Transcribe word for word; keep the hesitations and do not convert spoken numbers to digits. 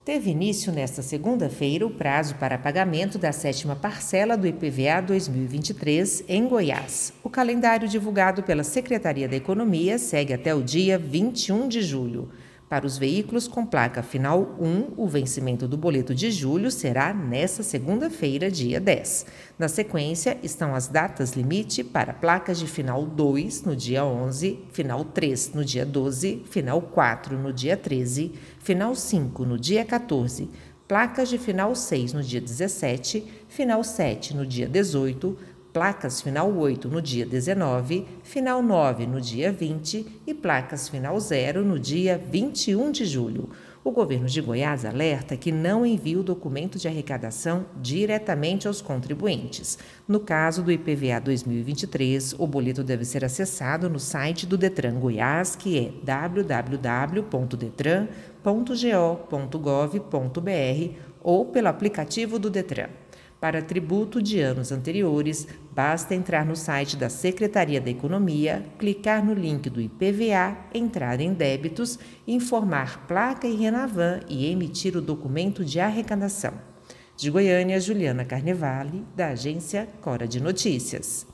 Teve início nesta segunda-feira o prazo para pagamento da sétima parcela do I P V A dois mil e vinte e três em Goiás. O calendário divulgado pela Secretaria da Economia segue até o dia vinte e um de julho. Para os veículos com placa final um, o vencimento do boleto de julho será nesta segunda-feira, dia dez. Na sequência, estão as datas limite para placas de final dois, no dia onze, final três, no dia doze, final quatro, no dia treze, final cinco, no dia quatorze, placas de final seis, no dia dezessete, final sete, no dia dezoito, placas final oito no dia dezenove, final nove no dia vinte e placas final zero no dia vinte e um de julho. O governo de Goiás alerta que não envia o documento de arrecadação diretamente aos contribuintes. No caso do I P V A dois mil e vinte e três, o boleto deve ser acessado no site do Detran Goiás, que é w w w ponto detran ponto go ponto gov ponto br ou pelo aplicativo do Detran. Para tributo de anos anteriores, basta entrar no site da Secretaria da Economia, clicar no link do I P V A, entrar em débitos, informar placa e Renavan e emitir o documento de arrecadação. De Goiânia, Juliana Carnevale, da agência Cora de Notícias.